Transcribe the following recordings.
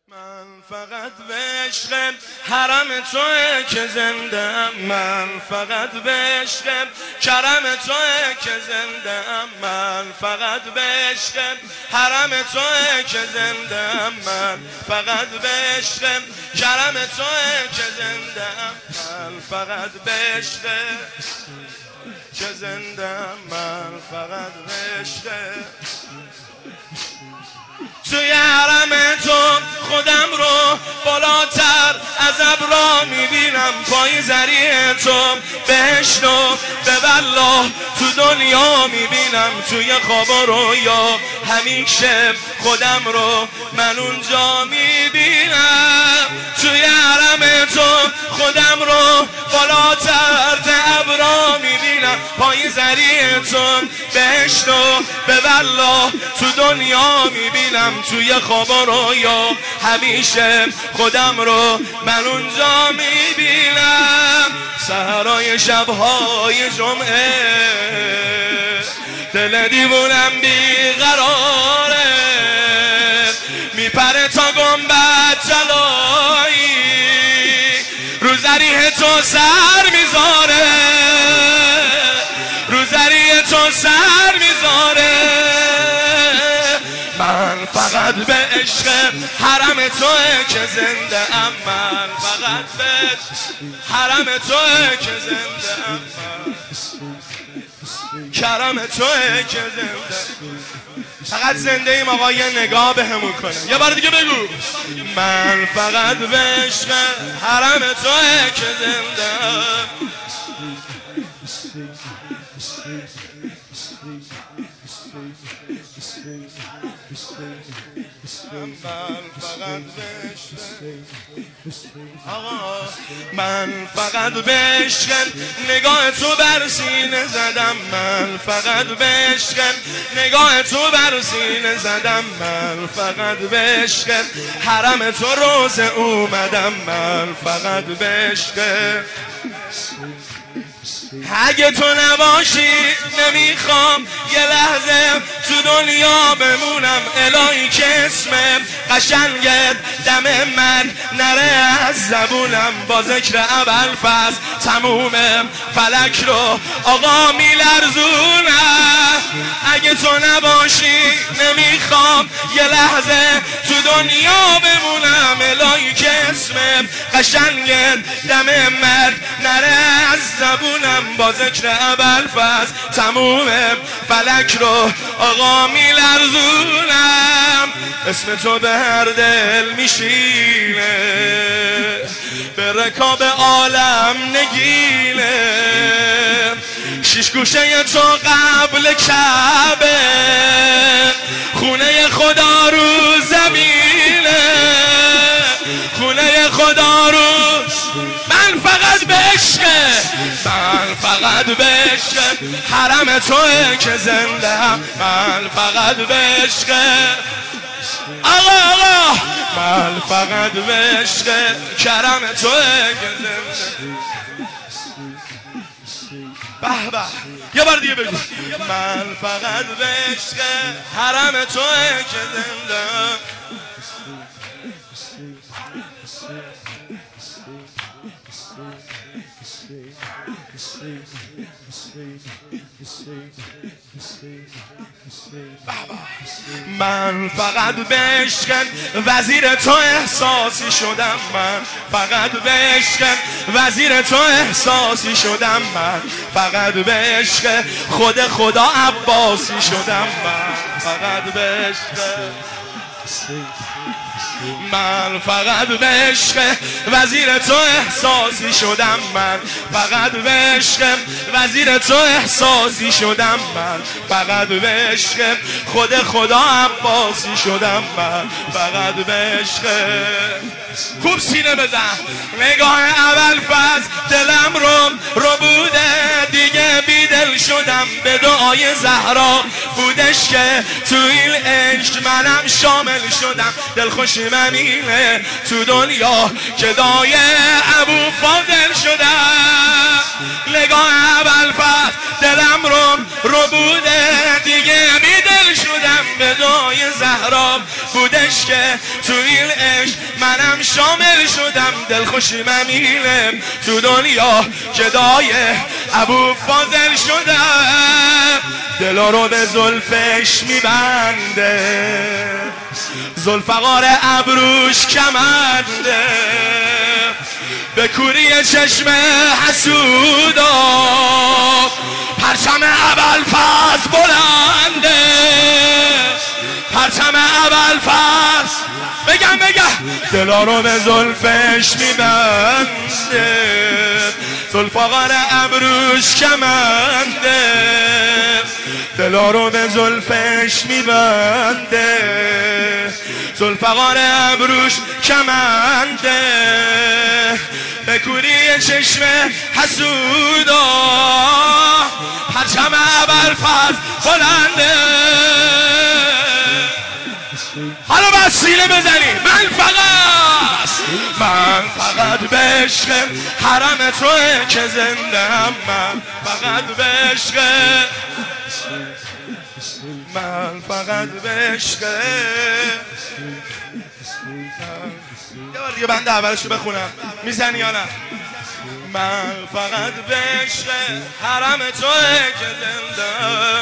من فقط به عشق حرم توئه که زنده‌ام، من فقط به عشق کرم توئه که زنده‌ام، من فقط به عشق حرم توئه که زنده‌ام، من فقط به عشق کرم توئه که زنده‌ام، من فقط به عشق که زنده‌ام، من فقط به عشق توی حرم تو خودم رو بالاتر از ابرا میبینم، پای زریع تو بهشت و به والله تو دنیا میبینم، توی خواب و رویا همیشه خودم رو من اونجا میبینم، توی حرم تو خودم رو بالاتر از ابرا میبینم، پای زریع تو بهشت و به والله تو دنیا میبینم، توی خواب و رویا همیشه خودم رو من اونجا میبینم. سحرهای شبهای جمعه دل دیوونم بیقراره، میپره تا گنبد جلایی، رو ذریح تو سر میذاره، رو ذریح تو سر میذاره. من فقط به عشق حرم توئه که زنده‌ام، من فقط به حرم توئه که زنده‌ام، کرم توئه که زنده‌ام. فقط زنده ایم آقا، یه نگاه بهمون کنه. یه بار دیگه بگو. من فقط به عشق حرم توئه که زنده‌ام. من فقط به عشق نگاه تو بر سینه زدم، من فقط به عشق نگاه تو بر سینه زدم، من فقط به عشق حرم تو روز اومدم، من فقط به عشق. اگه تو نباشی نمیخوام یه لحظه تو دنیا بمونم، الهی که اسم قشنگت دم من نره از زبونم، با ذکر ابوالفضل تموم فلک رو آقا میلرزونم. اگه تو نباشی نمیخوام یه لحظه تو دنیا بمونم، الهی که اسم قشنگت دم من نره از زبونم، با ذکر ابوالفضل تموم فلک رو آقا میلرزونم. اسم تو به هر دل میشینه، به رکاب عالم نگینه، شش گوشه تو قبل کعبه، خونه خدا رو زمینه، خونه خدا رو. من فقط به عشق، من فقط به عشق حرم توئه که زنده‌ام، من فقط به عشق آقا، من فقط به عشق کرم توئه که زنده‌ام. به به یه بار دیگه بگو. من فقط به عشق حرم توئه که زنده‌ام. من فقط به عشق وزیر تو احساسی شدم، من فقط به عشق وزیر تو احساسی شدم، من فقط به عشق خود خدا عباسی شدم، من فقط به عشق. من فقط به عشق وزیر تو احساسی شدم، من فقط به عشق وزیر تو احساسی شدم، من فقط به عشق خود خدا عباسی شدم، من فقط به عشق. خوب سینه بزن. نگاه ابوالفضل دلم رو بوده، دیگه بیدل شدم، به دعای زهرا بودش که تو این عشق منم شامل شدم. دلخوشی منینه تو دنیا که دای ابوفاضل شدم. نگاه ابوالفضل دلم رو بوده، دیگه بیدل شدم، ندای زهرا بودش که تو این عشق منم شامل شدم، دلخوشی ممیلم تو دنیا جدای ابو فاضل شدم. دلا رو به زلفش میبنده، زلفقار ابروش کمنده، به کوری چشم حسودا پرچم ابوالفضل بلنده، پرچم ابوالفضل بگم دلا رو به زلفش میبنده، زلفقار ابروش کمنده، دلا رو به زلفش میبنده، زلفقار ابروش کمنده، به کوری چشم حسودا پرچم ابوالفضل بلنده. حالا باید سینه بزنی. من فقط به عشق حرم توه که زنده هم، من فقط به عشق، من فقط به عشق. یه بار دیگه بنده اولشو بخونم، میزنی یا نه؟ من فقط به عشق حرم توه که زنده هم.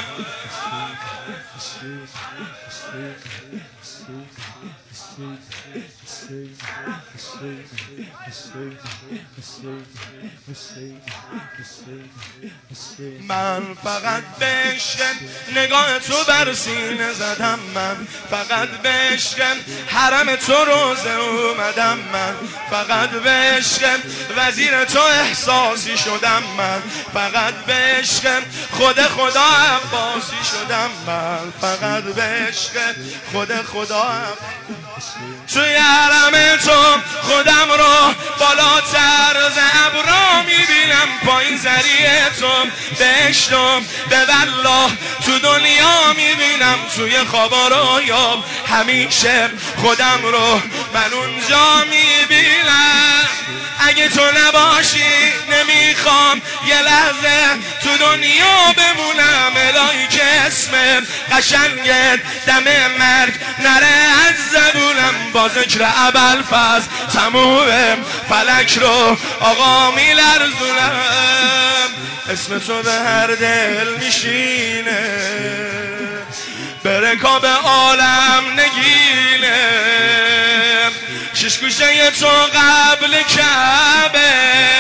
من فقط به عشق نگاه تو بر سینه زدم، من فقط به عشق حرم تو روزه اومدم، من فقط به عشق وزیر تو احساسی شدم، من فقط به عشق خود خدا عباسی شدم، من فقط به عشق خود خدا. توی حرم تو خودم رو بالاتر از ابرا میبینم، پایین زریع تو بهشتم به والله تو دنیا میبینم، توی خوابا رویا همیشه خودم رو من اونجا میبینم. اگه تو نباشی نمیخوام یه لحظه تو دنیا بمونم، الهی که اسم قشنگت دم مرگ نره از زبونم، با ذکر ابوالفضل تموم فلک رو آقا میلرزونم. اسم تو به هر دل میشینه، به رکاب عالم نگینه، شش گوشه تو قبل کعبه،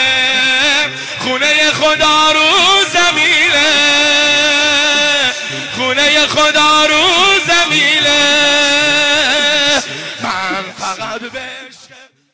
خونه خدا رو زمینه، خونه خدا رو زمینه. من فقط به